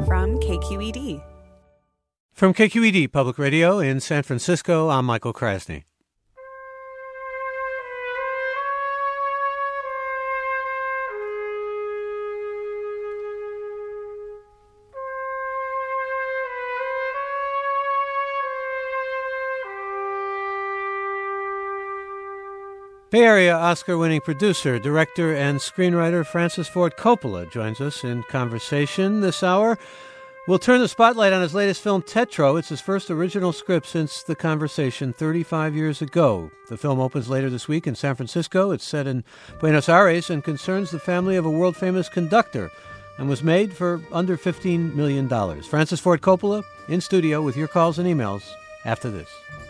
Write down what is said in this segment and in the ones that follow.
from KQED. From KQED Public Radio in San Francisco, I'm Michael Krasny. Bay Area Oscar-winning producer, director, and screenwriter Francis Ford Coppola joins us in conversation this hour. We'll turn the spotlight on his latest film, Tetro. It's his first original script since The Conversation 35 years ago. The film opens later this week in San Francisco. It's set in Buenos Aires and concerns the family of a world-famous conductor and was made for under $15 million. Francis Ford Coppola in studio with your calls and emails after this.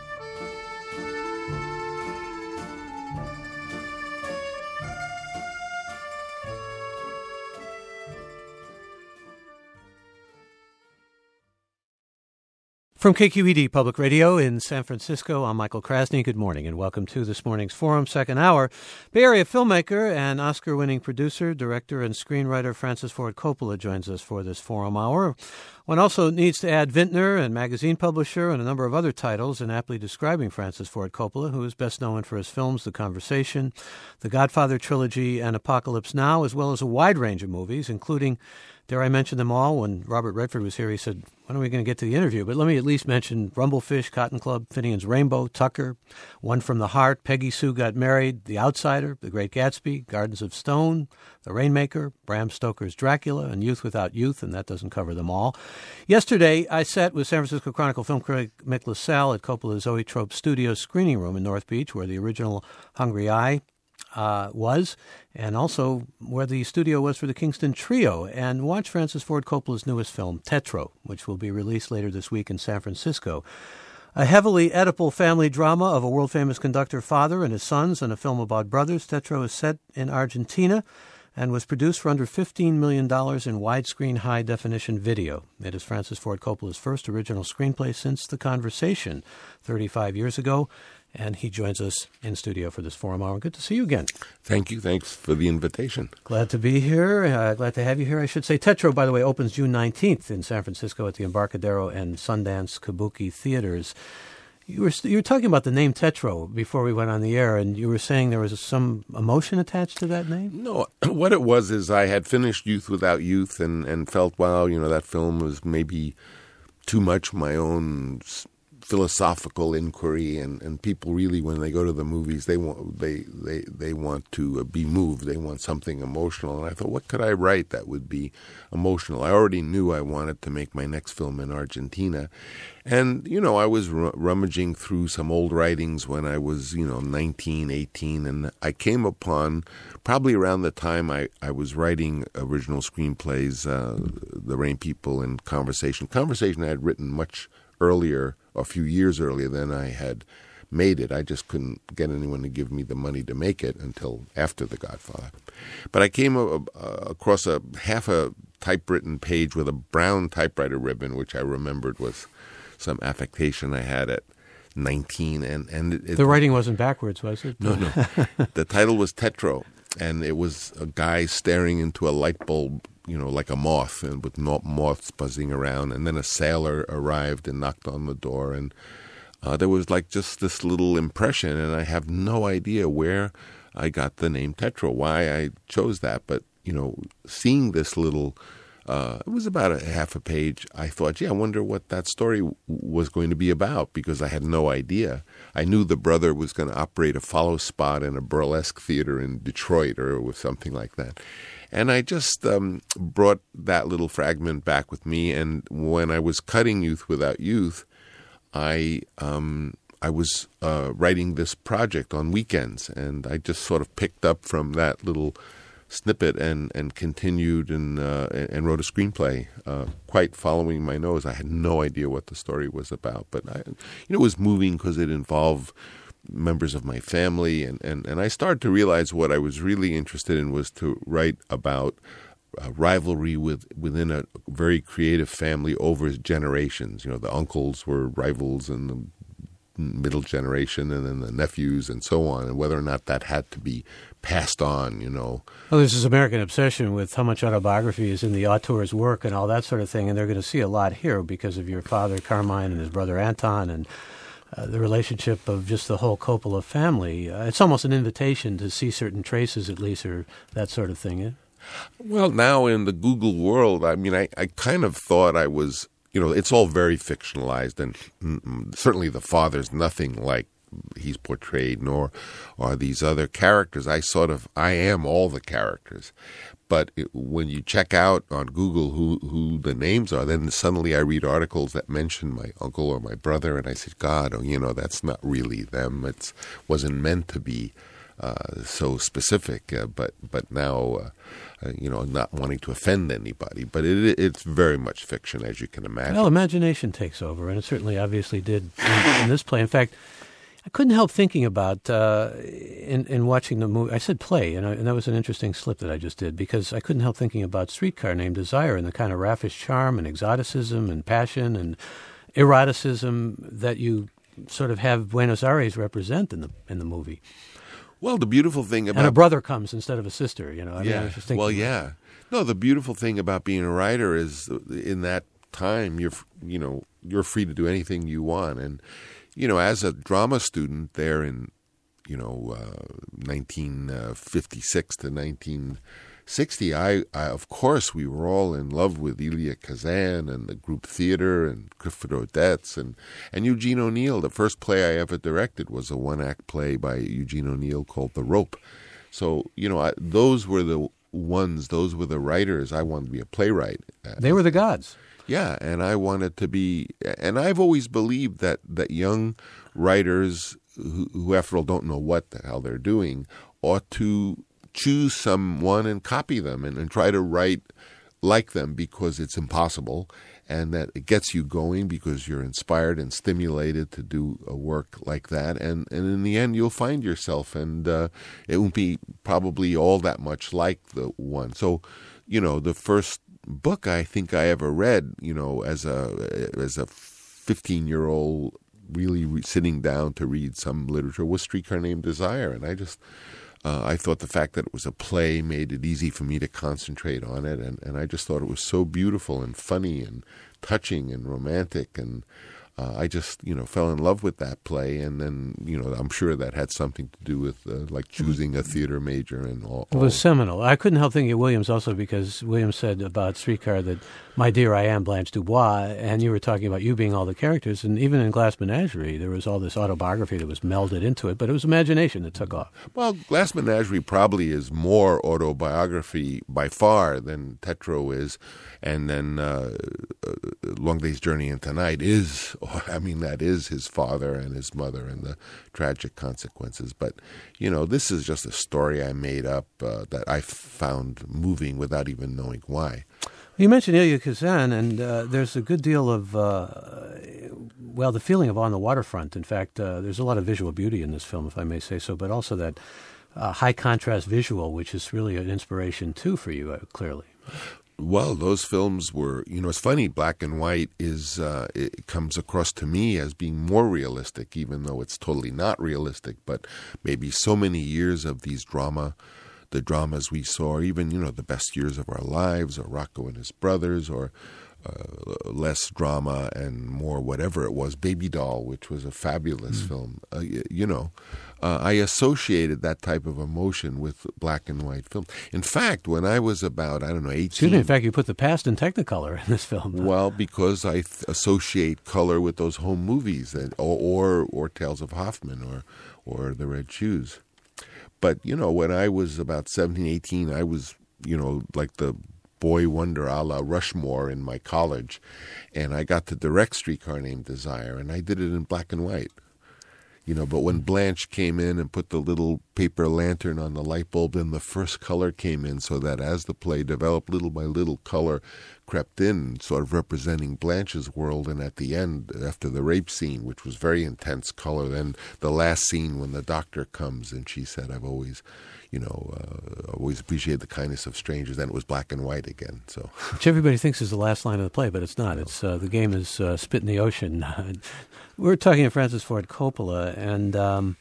From KQED Public Radio in San Francisco, I'm Michael Krasny. Good morning and welcome to this morning's Forum Second Hour. Bay Area filmmaker and Oscar-winning producer, director, and screenwriter Francis Ford Coppola joins us for this Forum Hour. One also needs to add vintner and magazine publisher and a number of other titles in aptly describing Francis Ford Coppola, who is best known for his films The Conversation, The Godfather Trilogy, and Apocalypse Now, as well as a wide range of movies, including, dare I mention them all? When Robert Redford was here, he said, when are we going to get to the interview? But let me at least mention Rumblefish, Cotton Club, Finian's Rainbow, Tucker, One from the Heart, Peggy Sue Got Married, The Outsider, The Great Gatsby, Gardens of Stone, The Rainmaker, Bram Stoker's Dracula, and Youth Without Youth, and that doesn't cover them all. Yesterday, I sat with San Francisco Chronicle film critic Mick LaSalle at Coppola's Zoetrope Studios screening room in North Beach, where the original Hungry Eye was, and also where the studio was for the Kingston Trio, and watch Francis Ford Coppola's newest film, Tetro, which will be released later this week in San Francisco. A heavily Oedipal family drama of a world-famous conductor father and his sons and a film about brothers, Tetro is set in Argentina and was produced for under $15 million in widescreen high-definition video. It is Francis Ford Coppola's first original screenplay since The Conversation 35 years ago, and he joins us in studio for this Forum Hour. Good to see you again. Thank you. Thanks for the invitation. Glad to be here. Glad to have you here, I should say. Tetro, by the way, opens June 19th in San Francisco at the Embarcadero and Sundance Kabuki Theaters. You were talking about the name Tetro before we went on the air, and you were saying there was some emotion attached to that name? No, what it was is I had finished Youth Without Youth and felt, wow, that film was maybe too much my own philosophical inquiry, and people really, when they go to the movies, they want to be moved. They want something emotional. And I thought, what could I write that would be emotional? I already knew I wanted to make my next film in Argentina. And, I was rummaging through some old writings when I was, 19, 18, and I came upon, probably around the time I was writing original screenplays, The Rain People and Conversation. Conversation I had written much earlier, a few years earlier than I had made it. I just couldn't get anyone to give me the money to make it until after The Godfather. But I came across half a typewritten page with a brown typewriter ribbon, which I remembered was some affectation I had at 19. And the writing wasn't backwards, was it? No. The title was Tetro, and it was a guy staring into a light bulb, like a moth, and with moths buzzing around. And then a sailor arrived and knocked on the door, and there was like just this little impression, and I have no idea where I got the name Tetro, why I chose that. But, seeing this little, it was about a half a page, I thought, I wonder what that story was going to be about, because I had no idea. I knew the brother was going to operate a follow spot in a burlesque theater in Detroit or something like that. And I just brought that little fragment back with me. And when I was cutting Youth Without Youth, I was writing this project on weekends, and I just sort of picked up from that little snippet and continued and wrote a screenplay, quite following my nose. I had no idea what the story was about, but it was moving because it involved members of my family, and I started to realize what I was really interested in was to write about rivalry within a very creative family over generations. The uncles were rivals, and the middle generation and then the nephews and so on, and whether or not that had to be passed on, Well, there's this American obsession with how much autobiography is in the auteur's work and all that sort of thing, and they're going to see a lot here because of your father, Carmine, and his brother, Anton, and the relationship of just the whole Coppola family. It's almost an invitation to see certain traces, at least, or that sort of thing. Yeah? Well, now in the Google world, I mean, I kind of thought I was, it's all very fictionalized, and certainly the father's nothing like he's portrayed, nor are these other characters. I am all the characters. But when you check out on Google who the names are, then suddenly I read articles that mention my uncle or my brother, and I said, God, that's not really them. It wasn't meant to be so specific. But now, not wanting to offend anybody, but it's very much fiction, as you can imagine. Well, imagination takes over, and it certainly obviously did in this play. In fact, I couldn't help thinking about, in watching the movie, I said play, and that was an interesting slip that I just did, because I couldn't help thinking about Streetcar Named Desire and the kind of raffish charm and exoticism and passion and eroticism that you sort of have Buenos Aires represent in the movie. Well, the beautiful thing about... And a brother comes instead of a sister, I was just thinking... Well, yeah. No, the beautiful thing about being a writer is in that time, you're free to do anything you want, and as a drama student there in, 1956 to 1960, I of course, we were all in love with Elia Kazan and the group theater and Clifford Odets and Eugene O'Neill. The first play I ever directed was a one-act play by Eugene O'Neill called The Rope. So, those were the writers. I wanted to be a playwright. They were the gods. Yeah, and I wanted to be, and I've always believed that young writers who after all don't know what the hell they're doing ought to choose someone and copy them and try to write like them, because it's impossible, and that it gets you going because you're inspired and stimulated to do a work like that, and in the end you'll find yourself, and it won't be probably all that much like the one. So, the first book I think I ever read, as a 15-year-old, really sitting down to read some literature, was Streetcar Named Desire, and I thought the fact that it was a play made it easy for me to concentrate on it, and I just thought it was so beautiful and funny and touching and romantic, and I just, fell in love with that play, and then, I'm sure that had something to do with, like, choosing a theater major and all. It was seminal. I couldn't help thinking of Williams also, because Williams said about Streetcar that, my dear, I am Blanche Dubois, and you were talking about you being all the characters, and even in Glass Menagerie, there was all this autobiography that was melded into it, but it was imagination that took off. Well, Glass Menagerie probably is more autobiography by far than Tetro is, and then Long Day's Journey into Night is, that is his father and his mother and the tragic consequences. But, this is just a story I made up that I found moving without even knowing why. You mentioned Elia Kazan, and there's a good deal of, the feeling of On the Waterfront. In fact, there's a lot of visual beauty in this film, if I may say so, but also that high contrast visual, which is really an inspiration, too, for you, clearly. Well, those films were, it's funny, black and white it comes across to me as being more realistic, even though it's totally not realistic, but maybe so many years of the dramas we saw, or even, The Best Years of Our Lives, or Rocco and His Brothers, or less drama and more whatever it was, Baby Doll, which was a fabulous film. I associated that type of emotion with black and white film. In fact, when I was about, 18... Excuse me, in fact, you put the past in Technicolor in this film. Well, because I associate color with those home movies, or Tales of Hoffman, or The Red Shoes. But, when I was about 17, 18, I was, like the boy wonder a la Rushmore in my college. And I got to direct Streetcar Named Desire, and I did it in black and white. But when Blanche came in and put the little paper lantern on the light bulb, then the first color came in, so that as the play developed, little by little, color crept in, sort of representing Blanche's world. And at the end, after the rape scene, which was very intense color, then the last scene when the doctor comes and she said, I've always, always appreciate the kindness of strangers. Then it was black and white again. So, which everybody thinks is the last line of the play, but it's not. It's the game is spit in the ocean. We're talking to Francis Ford Coppola, and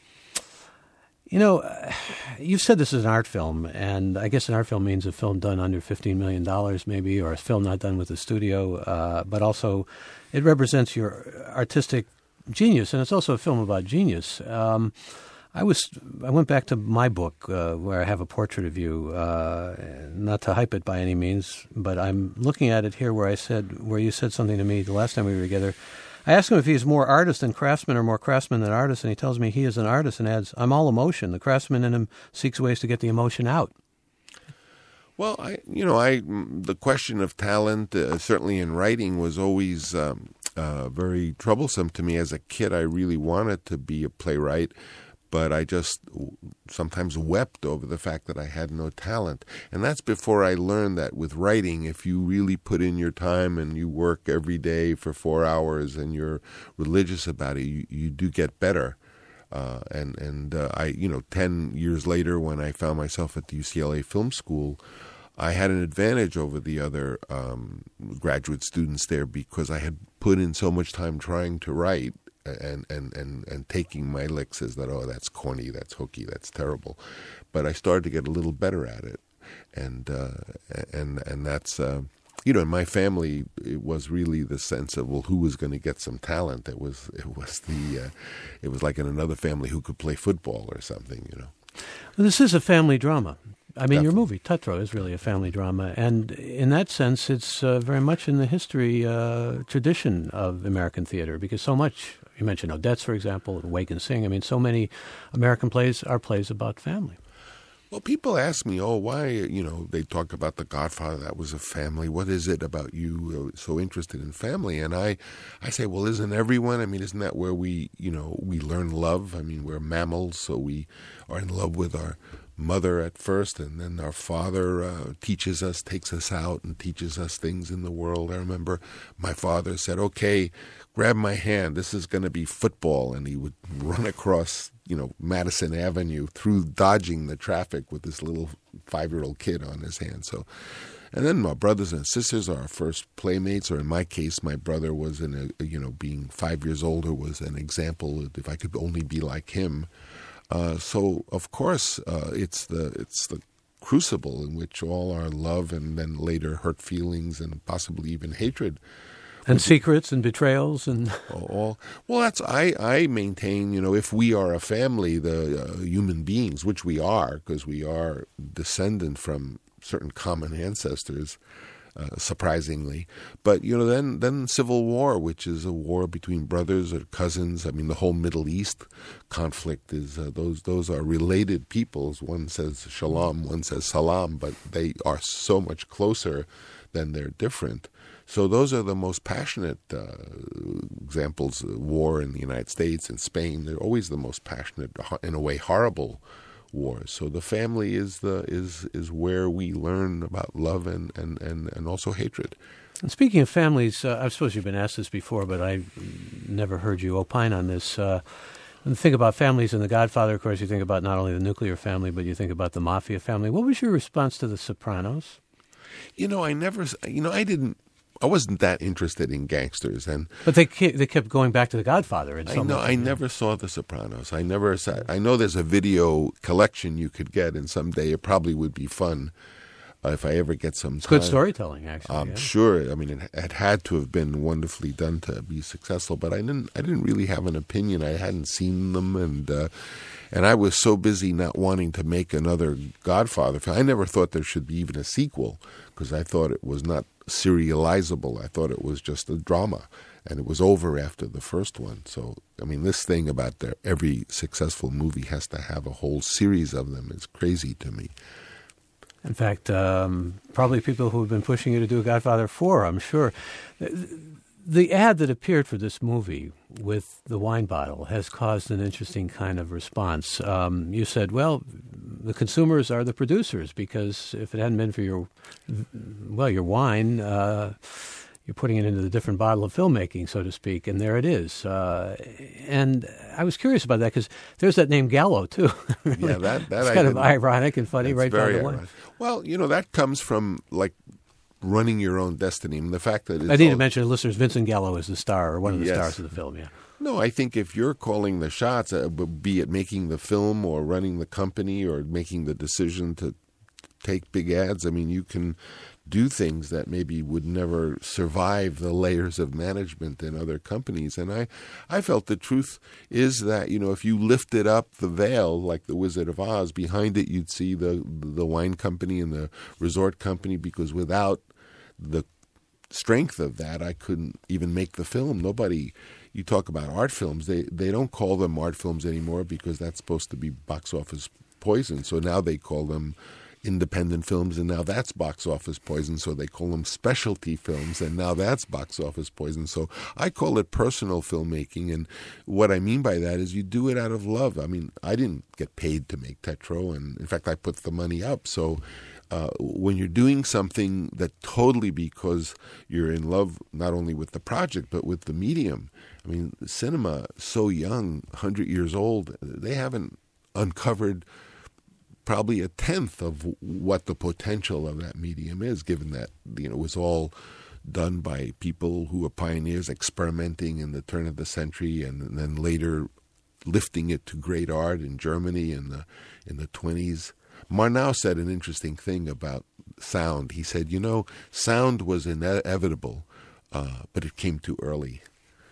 you've said this is an art film, and I guess an art film means a film done under $15 million, maybe, or a film not done with the studio, but also it represents your artistic genius, and it's also a film about genius. I went back to my book where I have a portrait of you, not to hype it by any means, but I'm looking at it here where you said something to me the last time we were together. I asked him if he's more artist than craftsman or more craftsman than artist, and he tells me he is an artist and adds, "I'm all emotion. The craftsman in him seeks ways to get the emotion out." Well, the question of talent, certainly in writing, was always very troublesome to me. As a kid, I really wanted to be a playwright, but I just sometimes wept over the fact that I had no talent. And that's before I learned that with writing, if you really put in your time and you work every day for 4 hours and you're religious about it, you do get better. I 10 years later, when I found myself at the UCLA Film School, I had an advantage over the other graduate students there because I had put in so much time trying to write and taking my licks as that, oh, that's corny, that's hooky, that's terrible. But I started to get a little better at it, and that's in my family, it was really the sense of, well, who was going to get some talent? It was like in another family who could play football or something, Well, this is a family drama. I mean, Definitely. Your movie, Tetro, is really a family drama. And in that sense, it's very much in the history tradition of American theater, because so much, you mentioned Odets, for example, Wake and Sing. I mean, so many American plays are plays about family. Well, people ask me, why, they talk about The Godfather, that was a family. What is it about you so interested in family? And I say, well, isn't everyone? I mean, isn't that where we learn love? I mean, we're mammals, so we are in love with our mother at first, and then our father teaches us, takes us out and teaches us things in the world. I remember my father said, okay, grab my hand, this is going to be football, and he would run across Madison Avenue through dodging the traffic with this little 5-year-old kid on his hand. So, and then my brothers and sisters are our first playmates, or in my case, my brother was being 5 years older was an example. If I could only be like him. So of course, it's the crucible in which all our love and then later hurt feelings and possibly even hatred. And secrets and betrayals and all. Well, I maintain, if we are a family, the human beings, which we are, because we are descendant from certain common ancestors, surprisingly. But, then civil war, which is a war between brothers or cousins. I mean, the whole Middle East conflict is, those are related peoples. One says shalom, one says salam, but they are so much closer than they're different. So those are the most passionate examples. War in the United States and Spain, they're always the most passionate, in a way, horrible wars. So the family is where we learn about love and also hatred. And speaking of families, I suppose you've been asked this before, but I never heard you opine on this. When you think about families in The Godfather, of course, you think about not only the nuclear family, but you think about the mafia family. What was your response to The Sopranos? I wasn't that interested in gangsters, but they kept going back to The Godfather. I never saw The Sopranos. I know there's a video collection you could get, and someday it probably would be fun if I ever get some time. It's good storytelling, actually. I'm sure. I mean, it had to have been wonderfully done to be successful, but I didn't really have an opinion. I hadn't seen them, and I was so busy not wanting to make another Godfather film. I never thought there should be even a sequel, because I thought it was not serializable. I thought it was just a drama, and it was over after the first one. So, I mean, this thing about every successful movie has to have a whole series of them is crazy to me. In fact, probably people who have been pushing you to do a Godfather 4, I'm sure. The ad that appeared for this movie with the wine bottle has caused an interesting kind of response. You said, well, the consumers are the producers, because if it hadn't been for your wine, you're putting it into the different bottle of filmmaking, so to speak, and there it is. And I was curious about that because there's that name Gallo, too. Really, Yeah, that it's I kind of didn't- ironic and funny It's right very by the way. ironic. Well, that comes from like running your own destiny. I mean, the fact that it's I need to all- mention to listeners, Vincent Gallo is the star, or one of the Yes. stars of the film, yeah. No, I think if you're calling the shots, be it making the film or running the company or making the decision to take big ads, I mean, you can do things that maybe would never survive the layers of management in other companies. And I felt the truth is that, if you lifted up the veil like the Wizard of Oz, behind it you'd see the wine company and the resort company, because without the strength of that, I couldn't even make the film. You talk about art films, they don't call them art films anymore because that's supposed to be box office poison. So now they call them independent films, and now that's box office poison. So they call them specialty films, and now that's box office poison. So I call it personal filmmaking, and what I mean by that is you do it out of love. I mean, I didn't get paid to make Tetro, and in fact, I put the money up. So when you're doing something that totally because you're in love not only with the project but with the medium, I mean, cinema, so young, 100 years old, they haven't uncovered probably a tenth of what the potential of that medium is, given that it was all done by people who were pioneers experimenting in the turn of the century, and then later lifting it to great art in Germany in the 20s. Murnau said an interesting thing about sound. He said, sound was inevitable, but it came too early.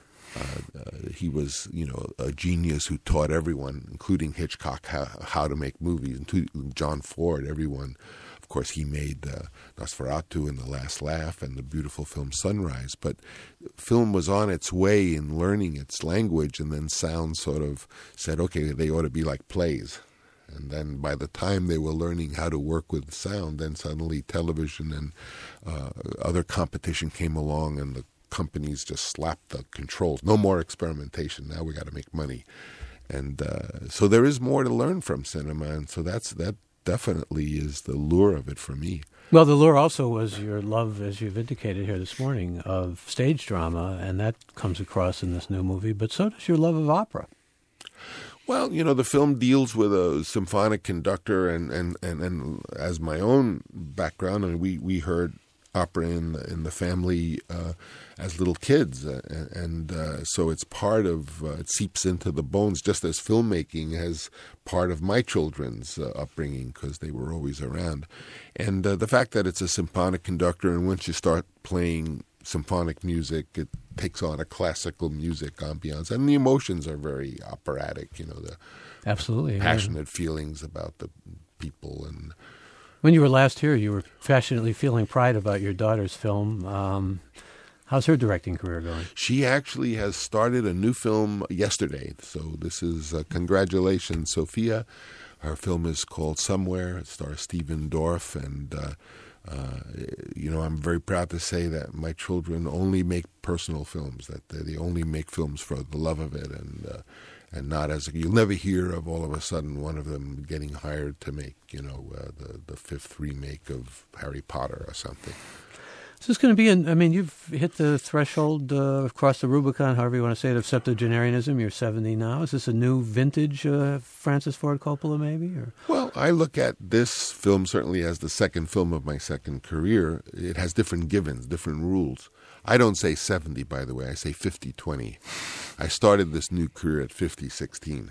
He was, a genius who taught everyone, including Hitchcock, how to make movies, including John Ford, everyone. Of course, he made Nosferatu and The Last Laugh and the beautiful film Sunrise. But film was on its way in learning its language, and then sound sort of said, okay, they ought to be like plays. And then by the time they were learning how to work with sound, then suddenly television and other competition came along, and the companies just slapped the controls. No more experimentation. Now we got to make money. And so there is more to learn from cinema, and so that definitely is the lure of it for me. Well, the lure also was your love, as you've indicated here this morning, of stage drama, and that comes across in this new movie, but so does your love of opera. Well, the film deals with a symphonic conductor, and as my own background, and we heard opera in the family as little kids, and so it's part of it seeps into the bones, just as filmmaking has part of my children's upbringing, because they were always around. And the fact that it's a symphonic conductor, and once you start playing symphonic music, it takes on a classical music ambiance, and the emotions are very operatic. The Absolutely passionate feelings about the people. And when you were last here, you were passionately feeling pride about your daughter's film. How's her directing career going? She actually has started a new film yesterday. So this is congratulations, Sophia. Her film is called Somewhere. It stars Stephen Dorff, and I'm very proud to say that my children only make personal films. That they only make films for the love of it, and not you'll never hear of all of a sudden one of them getting hired to make the fifth remake of Harry Potter or something. Is this going to be you've hit the threshold, crossed the Rubicon, however you want to say it, of septuagenarianism. You're 70 now. Is this a new vintage Francis Ford Coppola, maybe? Or? Well, I look at this film certainly as the second film of my second career. It has different givens, different rules. I don't say 70, by the way. I say 50-20. I started this new career at 50-16.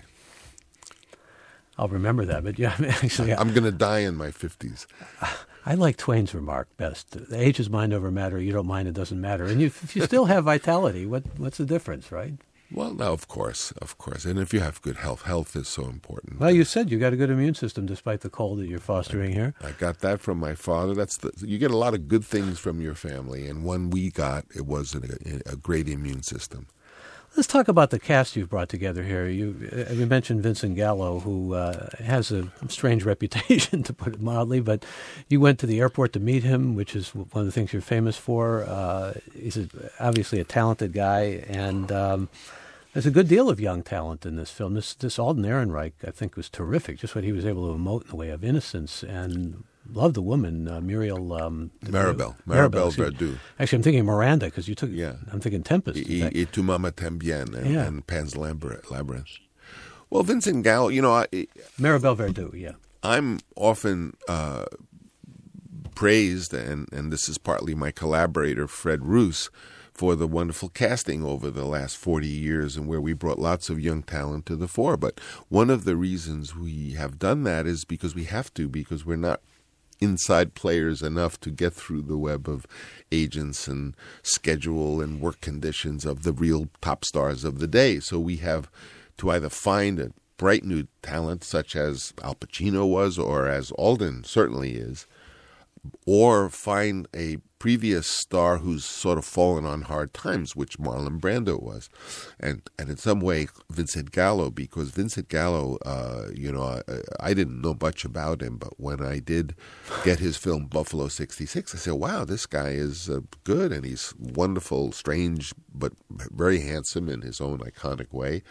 I'll remember that, but yeah, actually... I'm going to die in my 50s. I like Twain's remark best. Age is mind over matter. You don't mind, it doesn't matter. And if you still have vitality, what's the difference, right? Well, no, of course. And if you have good health is so important. Well, you said you got a good immune system despite the cold that you're fostering here. I got that from my father. You get a lot of good things from your family, and one we got, it was a great immune system. Let's talk about the cast you've brought together here. You mentioned Vincent Gallo, who has a strange reputation, to put it mildly, but you went to the airport to meet him, which is one of the things you're famous for. He's obviously a talented guy, and there's a good deal of young talent in this film. This Alden Ehrenreich, I think, was terrific, just what he was able to emote in the way of innocence and love the woman, Muriel. Maribel Verdú. Actually, I'm thinking Miranda because you took. Yeah. I'm thinking Tempest. Y Tu Mama Tambien and Pan's Labyrinth. Well, Vincent Gallo, Maribel Verdú, yeah. I'm often praised, and this is partly my collaborator, Fred Roos, for the wonderful casting over the last 40 years and where we brought lots of young talent to the fore. But one of the reasons we have done that is because we have to, because we're not inside players enough to get through the web of agents and schedule and work conditions of the real top stars of the day. So we have to either find a bright new talent such as Al Pacino was or as Alden certainly is, or find a previous star who's sort of fallen on hard times, which Marlon Brando was. And in some way, Vincent Gallo, because Vincent Gallo, I didn't know much about him, but when I did get his film Buffalo 66, I said, wow, this guy is good, and he's wonderful, strange, but very handsome in his own iconic way.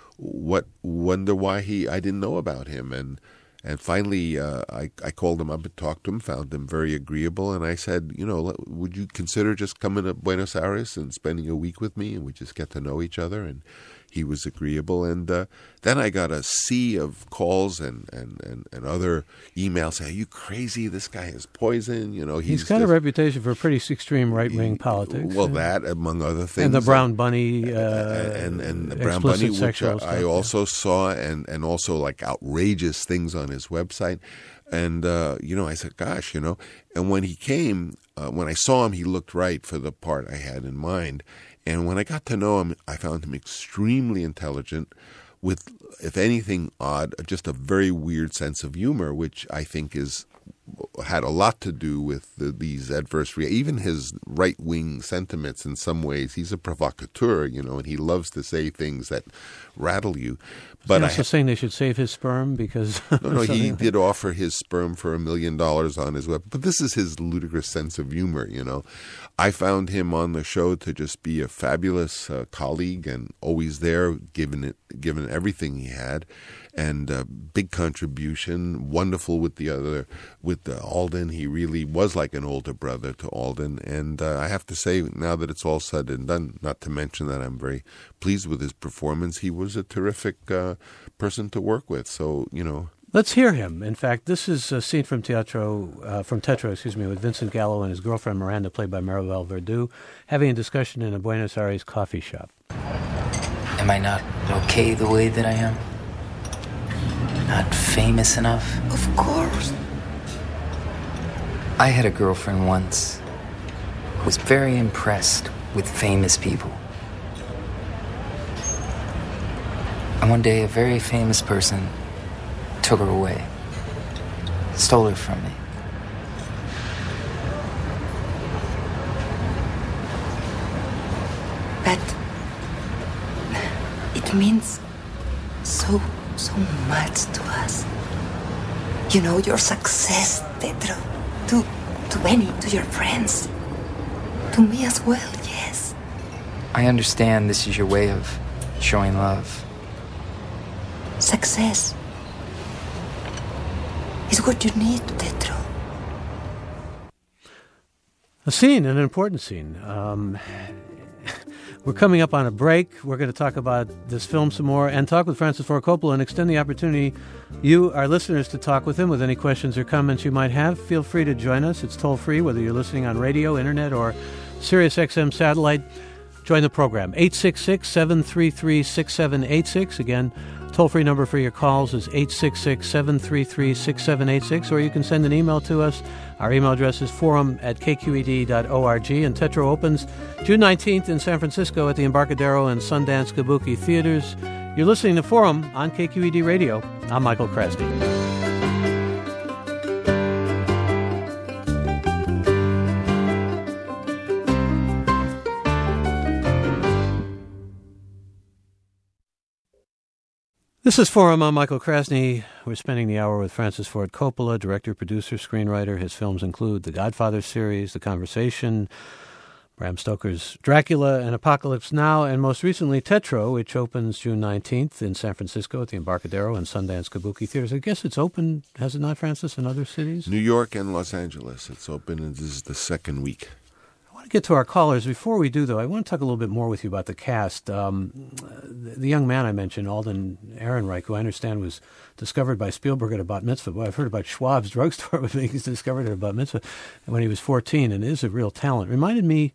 Wonder why I didn't know about him. And finally, I called him up and talked to him, found him very agreeable, and I said, would you consider just coming to Buenos Aires and spending a week with me, and we just get to know each other? And he was agreeable. And then I got a sea of calls and other emails saying, are you crazy? This guy is poison. He's got a reputation for pretty extreme right-wing politics. Well, that, among other things. And the Brown Bunny. And the Brown Bunny, which I also saw, and also like outrageous things on his website. And, I said, gosh, and when he came, when I saw him, he looked right for the part I had in mind. And when I got to know him, I found him extremely intelligent with, if anything odd, just a very weird sense of humor, which I think had a lot to do with these adverse even his right-wing sentiments in some ways. He's a provocateur, and he loves to say things that rattle you. But also saying they should save his sperm because... No, he did offer his sperm for $1 million on his web. But this is his ludicrous sense of humor, I found him on the show to just be a fabulous colleague and always there, given everything he had. And big contribution, wonderful with Alden. He really was like an older brother to Alden. And I have to say, now that it's all said and done, not to mention that I'm very pleased with his performance, he was a terrific person to work with. So, Let's hear him. In fact, this is a scene from Tetro, with Vincent Gallo and his girlfriend Miranda, played by Maribel Verdú, having a discussion in a Buenos Aires coffee shop. Am I not okay the way that I am? Not famous enough? Of course. I had a girlfriend once who was very impressed with famous people. And one day, a very famous person took her away, stole her from me. But it means so much to us. Your success, Tetro, to Benny, to your friends, to me as well, yes. I understand this is your way of showing love. Success is what you need, Tetro. A scene, an important scene. We're coming up on a break. We're going to talk about this film some more and talk with Francis Ford Coppola and extend the opportunity, you, our listeners, to talk with him with any questions or comments you might have. Feel free to join us. It's toll-free, whether you're listening on radio, internet, or Sirius XM satellite. Join the program. 866-733-6786. Again, toll-free number for your calls is 866-733-6786, or you can send an email to us. Our email address is forum@kqed.org, and Tetro opens June 19th in San Francisco at the Embarcadero and Sundance Kabuki Theaters. You're listening to Forum on KQED Radio. I'm Michael Krasny. This is Forum. I'm Michael Krasny. We're spending the hour with Francis Ford Coppola, director, producer, screenwriter. His films include the Godfather series, The Conversation, Bram Stoker's Dracula and Apocalypse Now, and most recently Tetro, which opens June 19th in San Francisco at the Embarcadero and Sundance Kabuki Theaters. I guess it's open, has it not, Francis, in other cities? New York and Los Angeles. It's open, and this is the second week. I want to get to our callers. Before we do, though, I want to talk a little bit more with you about the cast. The young man I mentioned, Alden Ehrenreich, who I understand was discovered by Spielberg at a bat mitzvah. Well, I've heard about Schwab's drugstore, but he was discovered at a bat mitzvah when he was 14, and is a real talent. Reminded me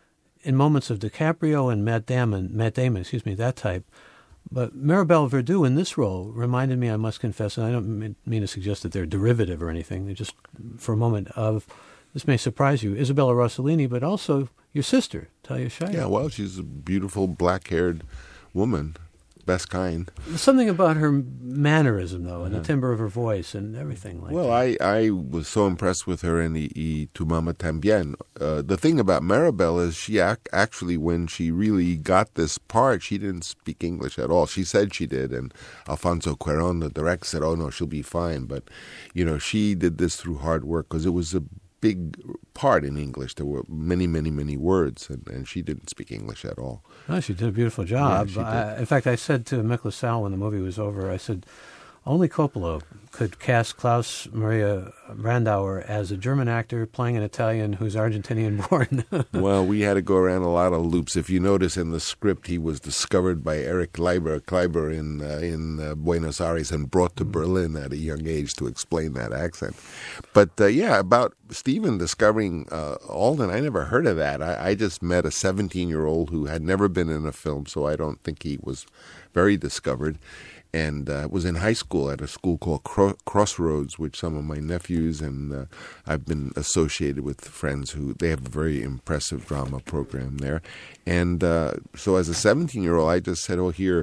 in moments of DiCaprio and Matt Damon, that type. But Maribel Verdú in this role reminded me, I must confess, and I don't mean to suggest that they're derivative or anything, they're just for a moment of, this may surprise you, Isabella Rossellini, but also your sister, Talia Shire. Yeah, well, she's a beautiful black-haired woman, best kind. There's something about her mannerism, though, and the timbre of her voice and everything like that. Well, I was so impressed with her in Y Tu Mama Tambien. The thing about Maribel is she actually, when she really got this part, she didn't speak English at all. She said she did, and Alfonso Cuarón, the director, said, oh, no, she'll be fine. But, she did this through hard work because it was a big part in English. There were many, many, many words, and she didn't speak English at all. Oh, she did a beautiful job. Yeah, in fact, I said to Mick LaSalle when the movie was over, I said, only Coppola could cast Klaus Maria Brandauer as a German actor playing an Italian who's Argentinian-born. Well, we had to go around a lot of loops. If you notice in the script, he was discovered by Eric Kleiber in Buenos Aires and brought to Berlin at a young age to explain that accent. But, about Stephen discovering Alden, I never heard of that. I just met a 17-year-old who had never been in a film, so I don't think he was very discovered. And was in high school at a school called Crossroads, which some of my nephews and I've been associated with friends who they have a very impressive drama program there. And so as a 17-year-old, I just said, oh, here,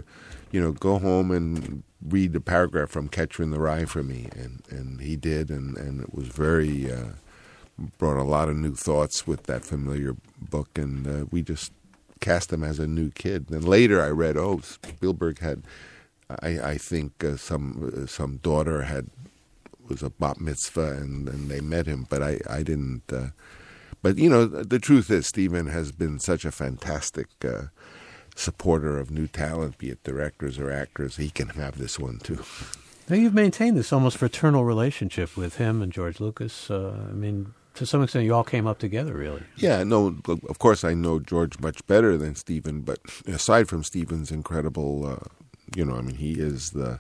go home and read the paragraph from Catcher in the Rye for me. And he did, and it was very, brought a lot of new thoughts with that familiar book. And we just cast him as a new kid. Then later I read, Spielberg had... I think some daughter was a bat mitzvah and they met him, but I didn't. But the truth is, Stephen has been such a fantastic supporter of new talent, be it directors or actors. He can have this one too. Now you've maintained this almost fraternal relationship with him and George Lucas. To some extent, you all came up together, really. Yeah, no, of course I know George much better than Stephen, but aside from Stephen's incredible. He is the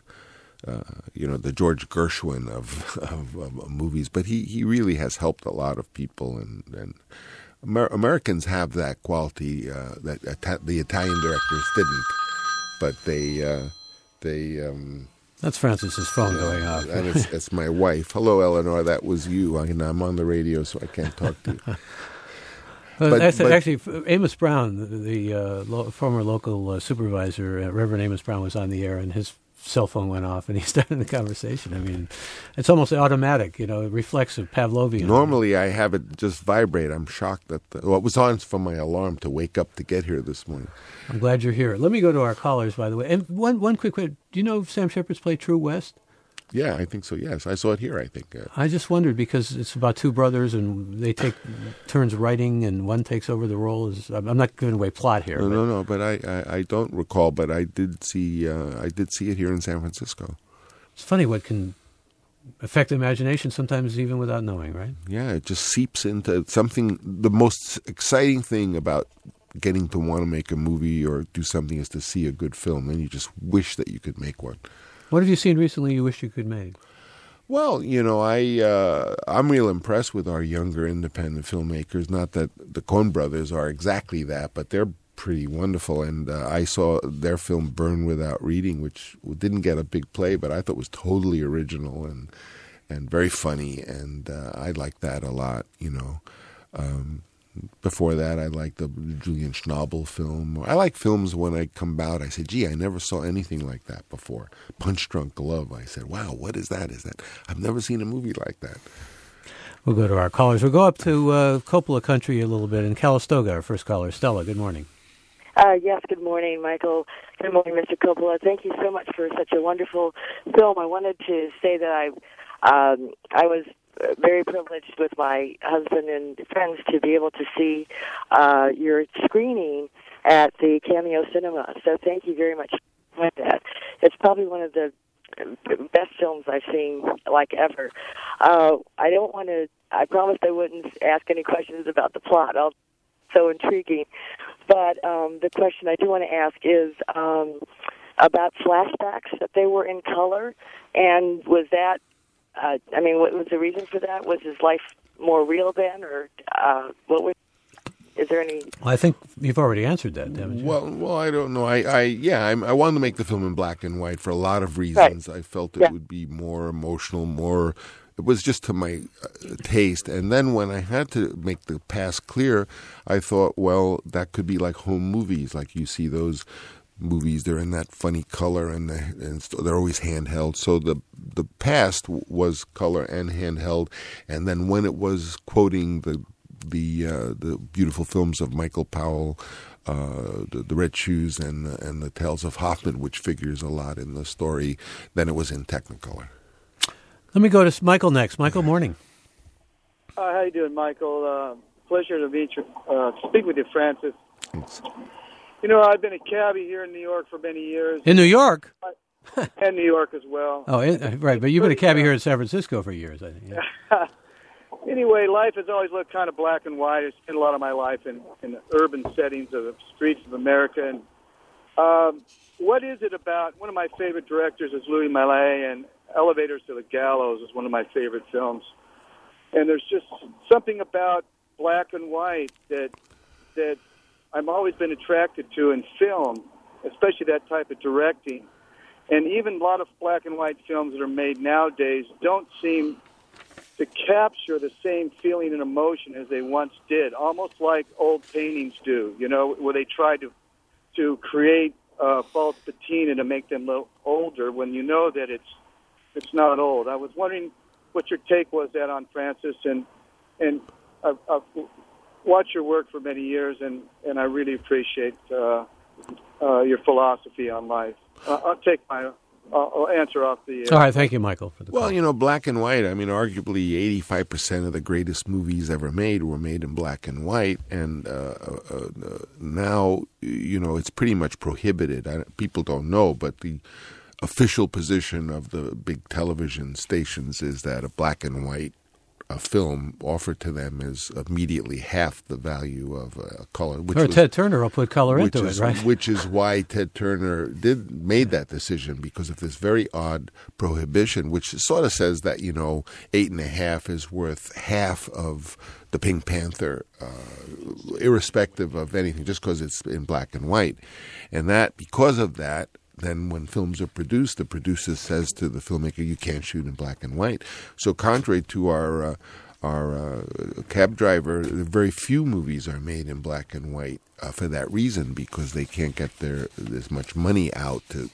George Gershwin of movies, but he really has helped a lot of people, and Americans have that quality that the Italian directors didn't, but they. That's Francis's phone going off. And it's my wife. Hello, Eleanor. That was you. I'm on the radio, so I can't talk to you. Actually, Amos Brown, the former local supervisor, Reverend Amos Brown, was on the air, and his cell phone went off, and he started the conversation. It's almost automatic, reflexive, Pavlovian. Normally, I have it just vibrate. I'm shocked that it was on for my alarm to wake up to get here this morning. I'm glad you're here. Let me go to our callers, by the way. And one quick question. Do you know Sam Shepard's play True West? Yeah, I think so, yes. I saw it here, I think. I just wondered, because it's about two brothers, and they take turns writing, and one takes over the role. I'm not giving away plot here. No, but I don't recall, but I did see it here in San Francisco. It's funny what can affect imagination, sometimes even without knowing, right? Yeah, it just seeps into something. The most exciting thing about getting to want to make a movie or do something is to see a good film, and you just wish that you could make one. What have you seen recently you wish you could make? Well, I'm real impressed with our younger independent filmmakers. Not that the Coen brothers are exactly that, but they're pretty wonderful. And I saw their film Burn Without Reading, which didn't get a big play, but I thought was totally original and very funny. And I liked that a lot, Before that, I liked the Julian Schnabel film. I like films when I come out. I say, gee, I never saw anything like that before. Punch Drunk Love. I said, wow, what is that? I've never seen a movie like that. We'll go to our callers. We'll go up to Coppola country a little bit in Calistoga, our first caller. Stella, good morning. Yes, good morning, Michael. Good morning, Mr. Coppola. Thank you so much for such a wonderful film. I wanted to say that I was very privileged with my husband and friends to be able to see your screening at the Cameo Cinema. So thank you very much for that. It's probably one of the best films I've seen, like, ever. I promised I wouldn't ask any questions about the plot. So intriguing. But the question I do want to ask is about flashbacks, that they were in color, and was that, what was the reason for that? Was his life more real then, or is there any... Well, I think you've already answered that, haven't you? Well, I don't know. I wanted to make the film in black and white for a lot of reasons. Right. I felt it would be more emotional, it was just to my taste. And then when I had to make the past clear, I thought, well, that could be like home movies. Like you see those movies, they're in that funny color and they're always handheld. So the past was color and handheld. And then when it was quoting the beautiful films of Michael Powell, the Red Shoes and the Tales of Hoffman, which figures a lot in the story, then it was in Technicolor. Let me go to Michael next. Michael, morning. How you doing, Michael? Pleasure to meet you. Speak with you, Francis. Thanks. You know, I've been a cabbie here in New York for many years. In New York? And New York as well. Oh, right. But you've been a cabbie here in San Francisco for years, I think. Yeah. Anyway, life has always looked kind of black and white. I spent a lot of my life in the urban settings of the streets of America. And what is it about, one of my favorite directors is Louis Malle, and Elevators to the Gallows is one of my favorite films. And there's just something about black and white that I've always been attracted to in film, especially that type of directing. And even a lot of black and white films that are made nowadays don't seem to capture the same feeling and emotion as they once did, almost like old paintings do, you know, where they try to create false patina to make them look older when you know that it's not old. I was wondering what your take was on Francis, and I've watched your work for many years, and I really appreciate your philosophy on life. I'll answer off the... All right, thank you, Michael, for the call. Well, you know, black and white, arguably 85% of the greatest movies ever made were made in black and white, and now, you know, it's pretty much prohibited. People don't know, but the official position of the big television stations is that a black and white film offered to them is immediately half the value of color. Ted Turner will put color into it, right? Which is why Ted Turner made that decision, because of this very odd prohibition, which sort of says that, you know, 8.5 is worth half of the Pink Panther, irrespective of anything, just because it's in black and white. And that, because of that, then when films are produced, the producer says to the filmmaker, you can't shoot in black and white. So contrary to our cab driver, very few movies are made in black and white for that reason, because they can't get as much money out to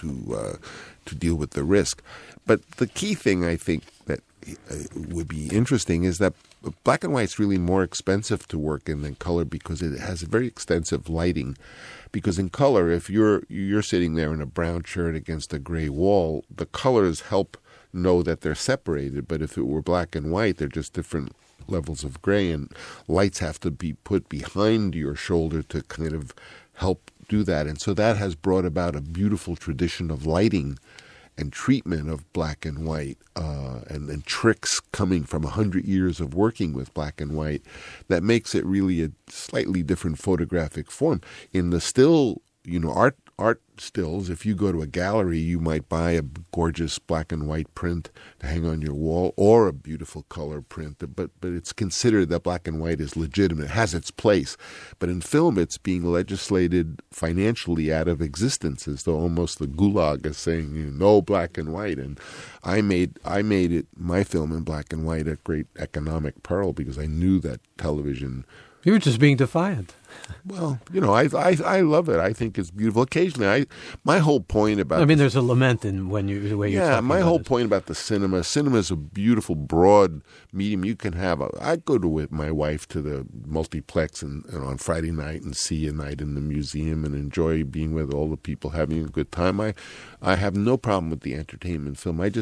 deal with the risk. But the key thing I think that would be interesting is that black and white's really more expensive to work in than color, because it has very extensive lighting. Because in color, if you're sitting there in a brown shirt against a gray wall, the colors help know that they're separated. But if it were black and white, they're just different levels of gray, and lights have to be put behind your shoulder to kind of help do that. And so that has brought about a beautiful tradition of lighting and treatment of black and white, and tricks coming from 100 years of working with black and white that makes it really a slightly different photographic form. In the still, you know, art stills, if you go to a gallery, you might buy a gorgeous black and white print to hang on your wall, or a beautiful color print, but it's considered that black and white is legitimate, it has its place. But in film, it's being legislated financially out of existence, as though almost the gulag is saying, you know, no black and white. And I made my film in black and white at great economic peril, because I knew that television... You were just being defiant. Well, you know, I love it. I think it's beautiful. Occasionally, my whole point about... there's a lament in the way you're talking about it. Yeah, my whole point about the cinema is a beautiful, broad medium. You can have I go with my wife to the multiplex and on Friday night and see a night in the museum and enjoy being with all the people having a good time. I have no problem with the entertainment film. I just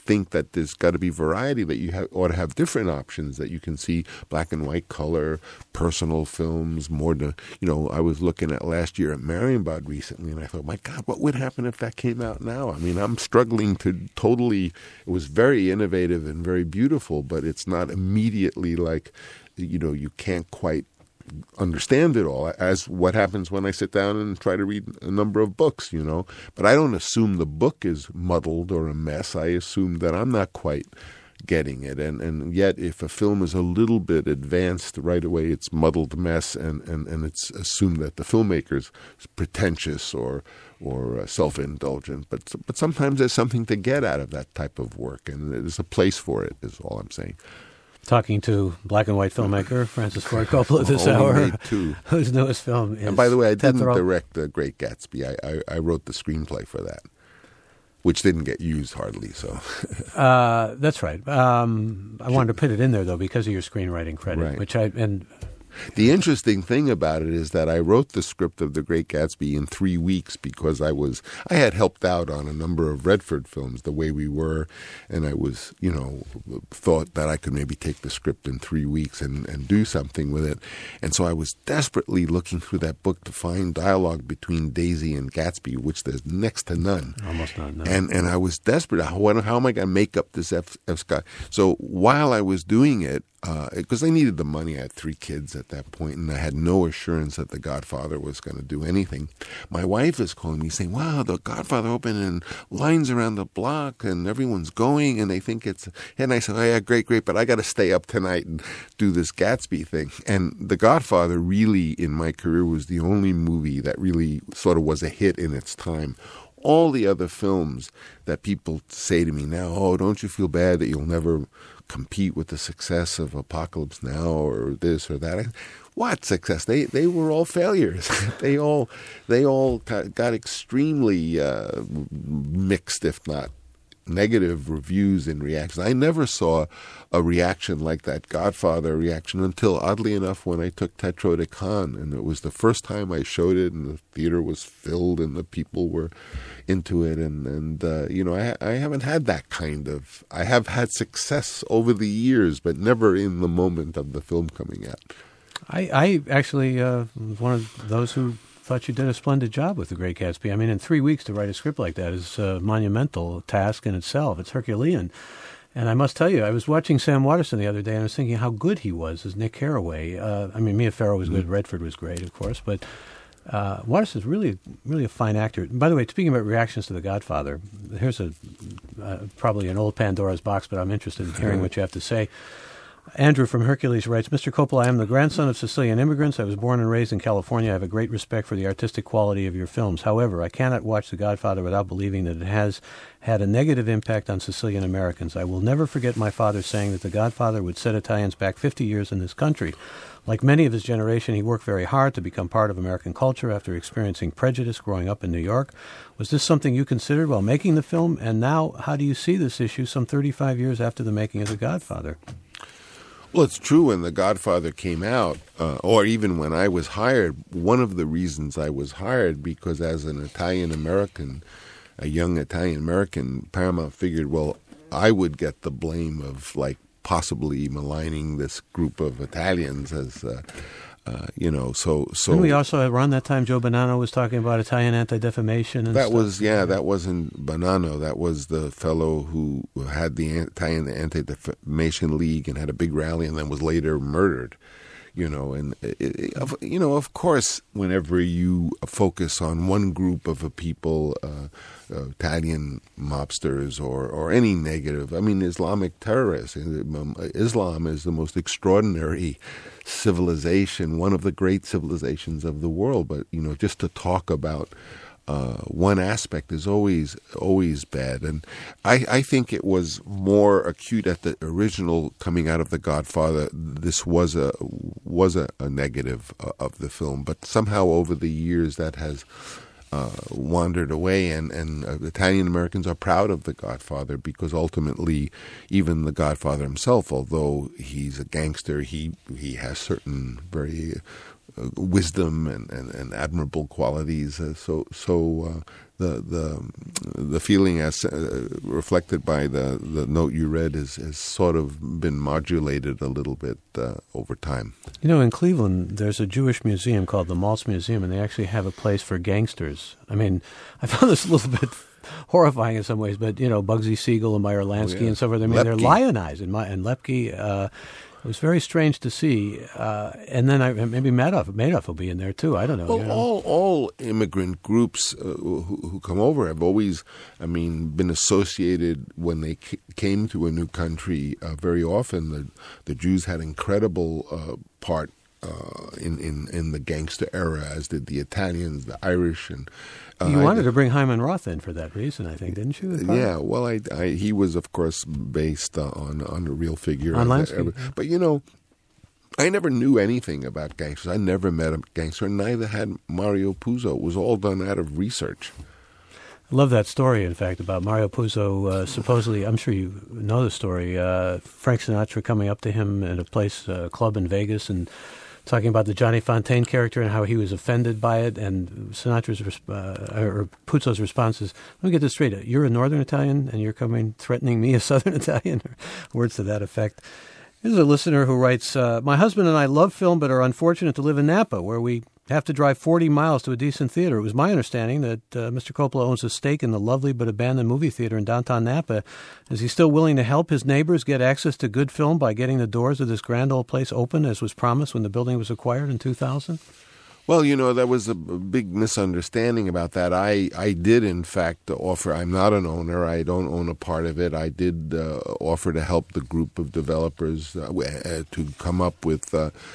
think that there's got to be variety, that you ought to have different options, that you can see black and white, color, personal films, more to, I was looking at last year at Marienbad recently, and I thought, my God, what would happen if that came out now? I mean, I'm struggling to it was very innovative and very beautiful, but it's not immediately like, you can't quite understand it all, as what happens when I sit down and try to read a number of books, But I don't assume the book is muddled or a mess. I assume that I'm not quite getting it. And yet, if a film is a little bit advanced, right away it's muddled mess, and it's assumed that the filmmaker's pretentious or self-indulgent. But sometimes there's something to get out of that type of work, and there's a place for it, is all I'm saying. Talking to black and white filmmaker Francis Ford Coppola this hour, whose newest film is... And by the way, I didn't Tetro. direct The Great Gatsby. I wrote the screenplay for that, which didn't get used hardly. So that's right. I wanted to put it in there, though, because of your screenwriting credit, right. The interesting thing about it is that I wrote the script of The Great Gatsby in 3 weeks because I had helped out on a number of Redford films, The Way We Were, and I was, thought that I could maybe take the script in 3 weeks and do something with it. And so I was desperately looking through that book to find dialogue between Daisy and Gatsby, which there's next to none. Almost none, no. And I was desperate. How am I going to make up this F. Scott? So while I was doing it, because I needed the money. I had 3 kids at that point, and I had no assurance that The Godfather was going to do anything. My wife is calling me saying, wow, The Godfather opened and lines around the block and everyone's going and they think it's... And I said, oh, yeah, great, but I got to stay up tonight and do this Gatsby thing. And The Godfather really, in my career, was the only movie that really sort of was a hit in its time. All the other films that people say to me now, oh, don't you feel bad that you'll never compete with the success of Apocalypse Now or this or that? What success? They were all failures. they all got extremely mixed, if not negative, reviews and reactions. I never saw a reaction like that Godfather reaction until, oddly enough, when I took Tetro to Cannes, and it was the first time I showed it, and the theater was filled, and the people were into it, and I haven't had that kind of... I have had success over the years, but never in the moment of the film coming out. I actually was one of those who thought you did a splendid job with The Great Gatsby. I mean, in 3 weeks to write a script like that is a monumental task in itself. It's Herculean. And I must tell you, I was watching Sam Waterston the other day, and I was thinking how good he was as Nick Carraway. Mia Farrow was good, Redford was great, of course, but Waterston's really, really a fine actor. By the way, speaking about reactions to The Godfather, here's probably an old Pandora's box, but I'm interested in hearing what you have to say. Andrew from Hercules writes, Mr. Coppola, I am the grandson of Sicilian immigrants. I was born and raised in California. I have a great respect for the artistic quality of your films. However, I cannot watch The Godfather without believing that it has had a negative impact on Sicilian Americans. I will never forget my father saying that The Godfather would set Italians back 50 years in this country. Like many of his generation, he worked very hard to become part of American culture after experiencing prejudice growing up in New York. Was this something you considered while making the film? And now, how do you see this issue some 35 years after the making of The Godfather? Well, it's true when The Godfather came out, or even when I was hired, one of the reasons I was hired, because as an Italian-American, a young Italian-American, Paramount figured, well, I would get the blame of, possibly maligning this group of Italians as... so. And we also, around that time, Joe Bonanno was talking about Italian anti-defamation and that stuff. That wasn't Bonanno. That was the fellow who had the Italian Anti-Defamation League and had a big rally and then was later murdered. Of course, whenever you focus on one group of a people, Italian mobsters or any negative, Islamic terrorists. Islam is the most extraordinary civilization, one of the great civilizations of the world. But, just to talk about one aspect is always bad. And I think it was more acute at the original coming out of The Godfather. This was a negative of the film, but somehow over the years that has wandered away, and Italian Americans are proud of The Godfather because ultimately even The Godfather himself, although he's a gangster, he has certain very wisdom and admirable qualities. The feeling as reflected by the note you read has sort of been modulated a little bit over time. You know, in Cleveland, there's a Jewish museum called the Maltz Museum, and they actually have a place for gangsters. I mean, I found this a little bit horrifying in some ways, but, you know, Bugsy Siegel and Meyer Lansky and so forth, I mean, they're lionized. And Lepke, it was very strange to see. And then maybe Madoff will be in there, too. I don't know. Well, you know? all immigrant groups who come over have always, been associated when they came to a new country. Very often the Jews had incredible part in the gangster era, as did the Italians, the Irish, and you wanted to bring Hyman Roth in for that reason, I think, didn't you? Yeah, well, he was, of course, based on a real figure. On Lansky. But, you know, I never knew anything about gangsters. I never met a gangster, and neither had Mario Puzo. It was all done out of research. I love that story, in fact, about Mario Puzo. Supposedly, I'm sure you know the story, Frank Sinatra coming up to him at a club in Vegas, and talking about the Johnny Fontaine character and how he was offended by it, and Sinatra's or Puzo's response is, "Let me get this straight: you're a Northern Italian, and you're threatening me, a Southern Italian," or words to that effect. This is a listener who writes, "My husband and I love film, but are unfortunate to live in Napa, where we have to drive 40 miles to a decent theater. It was my understanding that Mr. Coppola owns a stake in the lovely but abandoned movie theater in downtown Napa. Is he still willing to help his neighbors get access to good film by getting the doors of this grand old place open, as was promised when the building was acquired in 2000? Well, you know, there was a big misunderstanding about that. I did, in fact, offer. I'm not an owner. I don't own a part of it. I did offer to help the group of developers to come up with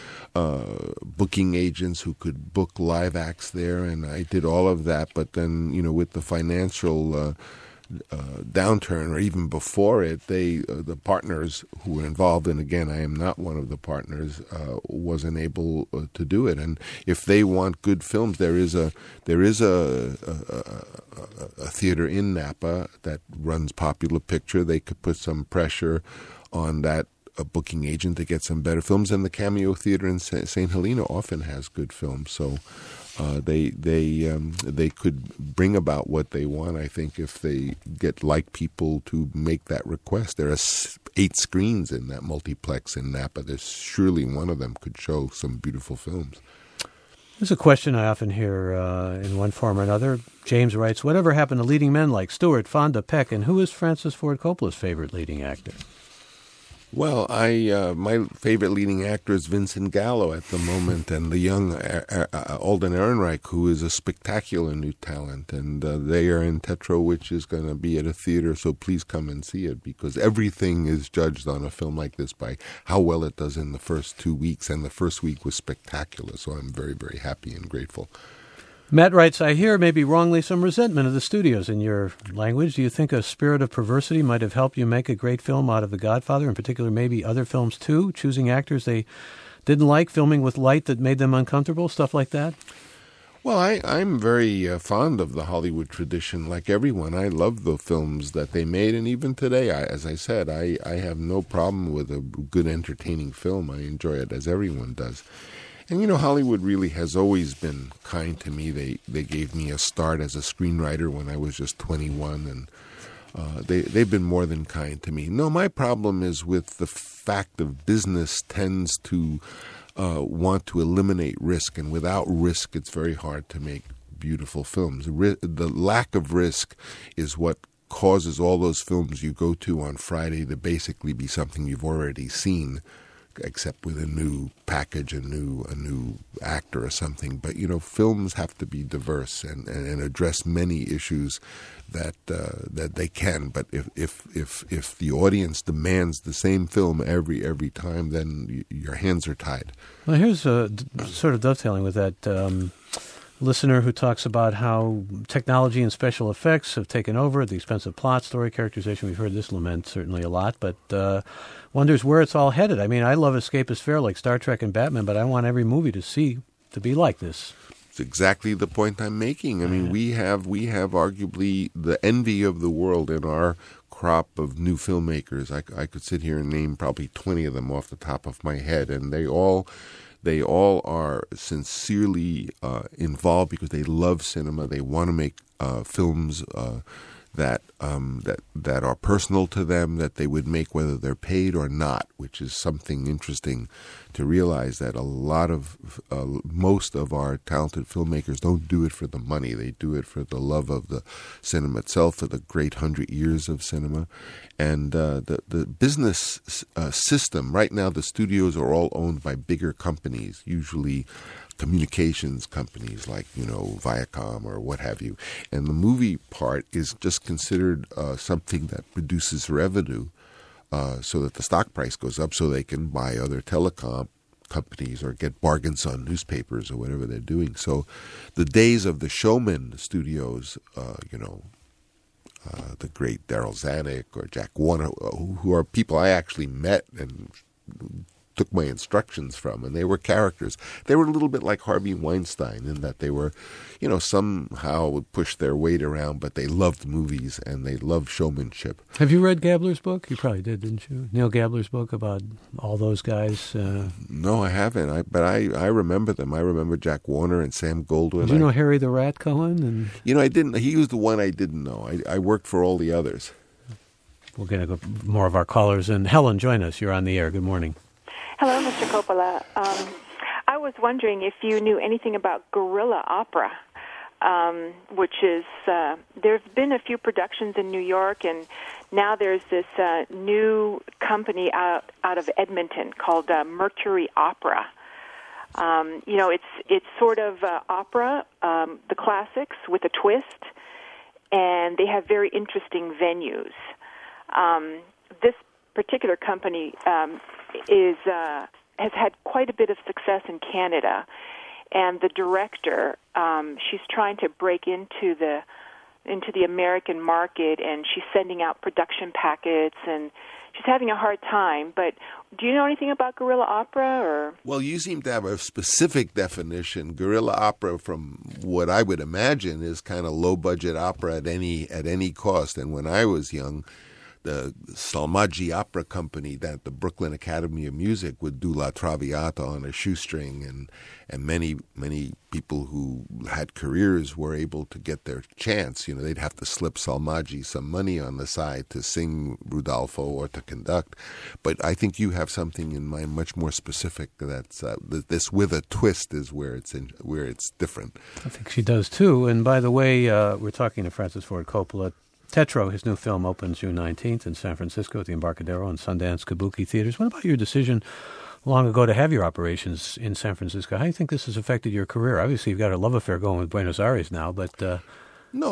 booking agents who could book live acts there, and I did all of that. But then, you know, with the financial downturn, or even before it, the partners who were involved, and again, I am not one of the partners, wasn't able to do it. And if they want good films, there is a theater in Napa that runs Popular Picture. They could put some pressure on that a booking agent to get some better films, and the Cameo Theater in St. Helena often has good films. So they could bring about what they want, I think, if they get people to make that request. There are 8 screens in that multiplex in Napa. There's surely one of them could show some beautiful films. There's a question I often hear in one form or another. James writes, "Whatever happened to leading men like Stewart, Fonda, Peck, and who is Francis Ford Coppola's favorite leading actor?" Well, my favorite leading actor is Vincent Gallo at the moment, and the young Alden Ehrenreich, who is a spectacular new talent. And they are in Tetro, which is going to be at a theater, so please come and see it, because everything is judged on a film like this by how well it does in the first 2 weeks, and the first week was spectacular, so I'm very, very happy and grateful. Matt writes, "I hear, maybe wrongly, some resentment of the studios in your language. Do you think a spirit of perversity might have helped you make a great film out of The Godfather, in particular maybe other films too, choosing actors they didn't like, filming with light that made them uncomfortable, stuff like that?" Well, I'm very fond of the Hollywood tradition, like everyone. I love the films that they made, and even today, as I said, I have no problem with a good, entertaining film. I enjoy it as everyone does. And, you know, Hollywood really has always been kind to me. They gave me a start as a screenwriter when I was just 21, and they've been more than kind to me. No, my problem is with the fact of business tends to want to eliminate risk, and without risk, it's very hard to make beautiful films. The lack of risk is what causes all those films you go to on Friday to basically be something you've already seen, except with a new package, a new actor or something. But, you know, films have to be diverse and address many issues that they can. But if the audience demands the same film every time, then your hands are tied. Well, here's sort of dovetailing with that listener who talks about how technology and special effects have taken over at the expense of plot, story, characterization. We've heard this lament certainly a lot, but wonders where it's all headed. I mean, I love escapist fare like Star Trek and Batman, but I want every movie to be like this. It's exactly the point I'm making. I mean, we have arguably the envy of the world in our crop of new filmmakers. I could sit here and name probably 20 of them off the top of my head, and they all They all are sincerely involved because they love cinema. They want to make films that are personal to them, that they would make whether they're paid or not, which is something interesting to realize, that a lot of most of our talented filmmakers don't do it for the money. They do it for the love of the cinema itself, for the great 100 years of cinema. And the business system, right now the studios are all owned by bigger companies, usually communications companies like, Viacom or what have you. And the movie part is just considered something that produces revenue so that the stock price goes up so they can buy other telecom companies or get bargains on newspapers or whatever they're doing. So the days of the showman studios, the great Daryl Zanuck or Jack Warner, who are people I actually met and took my instructions from, and they were characters. They were a little bit like Harvey Weinstein in that they were, somehow would push their weight around, but they loved movies and they loved showmanship. Have you read Gabler's book? You probably did, didn't you? Neil Gabler's book about all those guys? No, I haven't. But I remember them. I remember Jack Warner and Sam Goldwyn. Did you know Harry the Rat Cohen? I didn't. He was the one I didn't know. I worked for all the others. We're going to go more of our callers. And Helen, join us. You're on the air. Good morning. Hello, Mr. Coppola. I was wondering if you knew anything about guerrilla opera, which is, there's been a few productions in New York, and now there's this new company out of Edmonton called Mercury Opera. It's sort of opera, the classics with a twist, and they have very interesting venues. This particular company has had quite a bit of success in Canada, and the director, she's trying to break into the American market, and she's sending out production packets, and she's having a hard time. But do you know anything about guerrilla opera? Or well, you seem to have a specific definition. Guerrilla opera, from what I would imagine, is kind of low budget opera at any cost. And when I was young, the Salmaggi Opera Company, that the Brooklyn Academy of Music, would do La Traviata on a shoestring, and many people who had careers were able to get their chance. They'd have to slip Salmaggi some money on the side to sing Rudolfo or to conduct. But I think you have something in mind much more specific. That's this with a twist is where it's different. I think she does too. And by the way, we're talking to Francis Ford Coppola. Tetro, his new film, opens June 19th in San Francisco at the Embarcadero and Sundance Kabuki Theaters. What about your decision long ago to have your operations in San Francisco? How do you think this has affected your career? Obviously, you've got a love affair going with Buenos Aires now, but... No,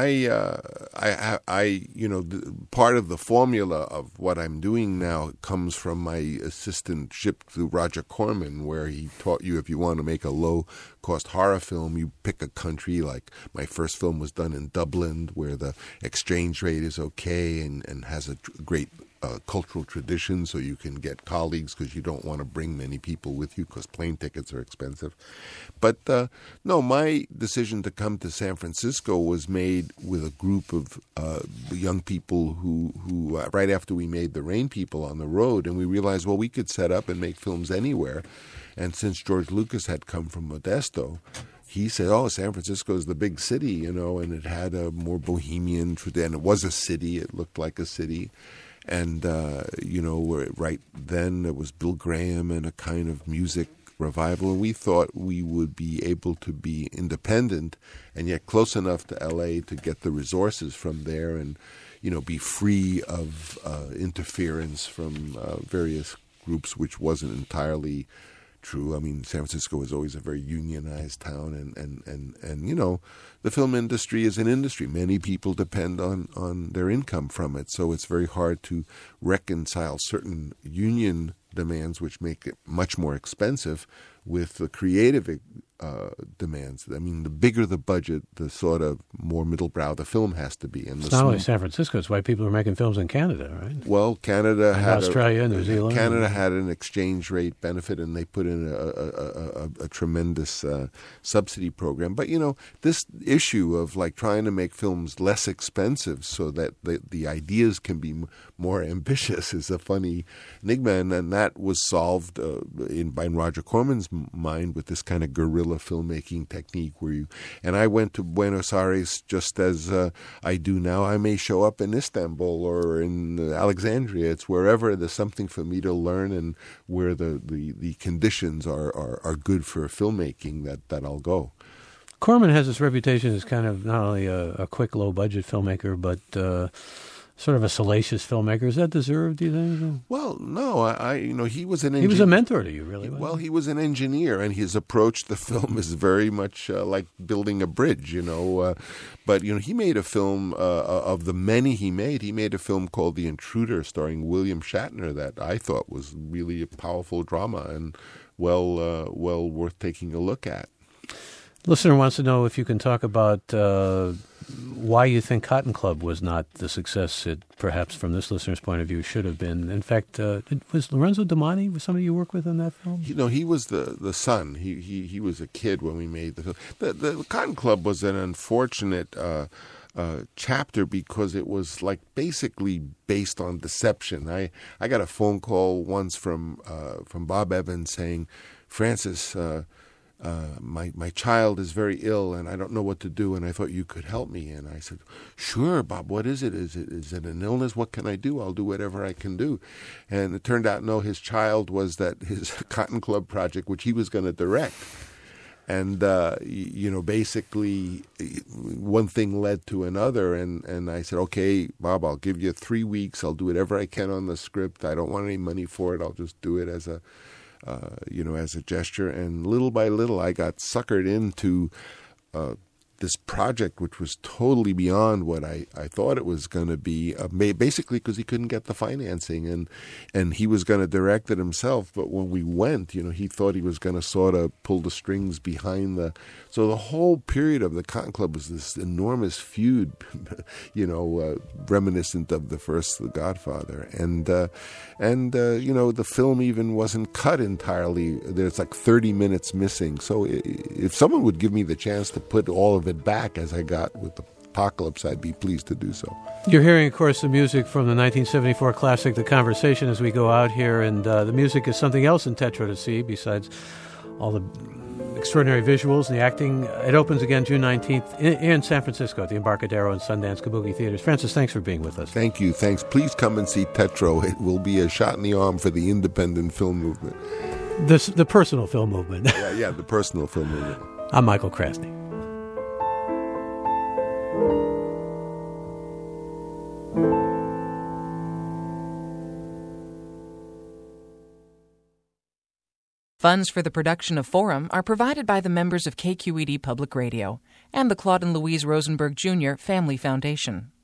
part of the formula of what I'm doing now comes from my assistantship to Roger Corman, where he taught you if you want to make a low-cost horror film, you pick a country. Like my first film was done in Dublin, where the exchange rate is okay and has a great cultural tradition, so you can get colleagues because you don't want to bring many people with you because plane tickets are expensive. But no, my decision to come to San Francisco was made with a group of young people who right after we made The Rain People on the road, and we realized, well, we could set up and make films anywhere. And since George Lucas had come from Modesto, he said, San Francisco is the big city, and it had a more bohemian tradition. It was a city. It looked like a city. And, right then it was Bill Graham and a kind of music revival. And we thought we would be able to be independent and yet close enough to L.A. to get the resources from there and, be free of interference from various groups, which wasn't entirely true. I mean, San Francisco is always a very unionized town, and the film industry is an industry. Many people depend on their income from it, so it's very hard to reconcile certain union demands, which make it much more expensive, with the creative demands. I mean, the bigger the budget, the sort of more middlebrow the film has to be. And it's not only San Francisco; it's why people are making films in Canada, right? Well, Canada had Australia, New Zealand. Canada had an exchange rate benefit, and they put in a tremendous subsidy program. But this issue of like trying to make films less expensive so that the ideas can be more ambitious is a funny enigma, and that was solved in Roger Corman's mind with this kind of guerrilla filmmaking technique and I went to Buenos Aires just as I do now. I may show up in Istanbul or in Alexandria. It's wherever there's something for me to learn and where the conditions are good for filmmaking that I'll go. Corman has this reputation as kind of not only a quick, low-budget filmmaker, but sort of a salacious filmmaker. Is that deserved, do you think? Well, no. He was an engineer. He was a mentor to you, really. Well, he was an engineer, and his approach to film is very much like building a bridge, But, he made a film of the many he made. He made a film called The Intruder, starring William Shatner, that I thought was really a powerful drama and well worth taking a look at. Listener wants to know if you can talk about why you think Cotton Club was not the success it, perhaps from this listener's point of view, should have been. In fact, was Lorenzo Domani, was somebody you worked with in that film? He was the son. He was a kid when we made the film. The Cotton Club was an unfortunate chapter because it was like basically based on deception. I got a phone call once from Bob Evans saying, Francis, my child is very ill and I don't know what to do, and I thought you could help me. And I said, sure, Bob, what is it? Is it an illness? What can I do? I'll do whatever I can do. And it turned out, no, his child was his Cotton Club project, which he was going to direct. And, basically one thing led to another. And I said, okay, Bob, I'll give you 3 weeks. I'll do whatever I can on the script. I don't want any money for it. I'll just do it as a gesture. And little by little, I got suckered into this project, which was totally beyond what I thought it was going to be, basically because he couldn't get the financing, and he was going to direct it himself. But when we went, he thought he was going to sort of pull the strings behind the. So the whole period of the Cotton Club was this enormous feud, reminiscent of the first The Godfather, and the film even wasn't cut entirely. There's like 30 minutes missing. So if someone would give me the chance to put all of it back as I got with the Apocalypse, I'd be pleased to do so. You're hearing, of course, the music from the 1974 classic, The Conversation, as we go out here, and the music is something else in Tetro to see besides all the extraordinary visuals and the acting. It opens again June 19th in San Francisco at the Embarcadero and Sundance Kabuki Theaters. Francis, thanks for being with us. Thank you. Thanks. Please come and see Tetro. It will be a shot in the arm for the independent film movement. The personal film movement. Yeah, the personal film movement. I'm Michael Krasny. Funds for the production of Forum are provided by the members of KQED Public Radio and the Claude and Louise Rosenberg Jr. Family Foundation.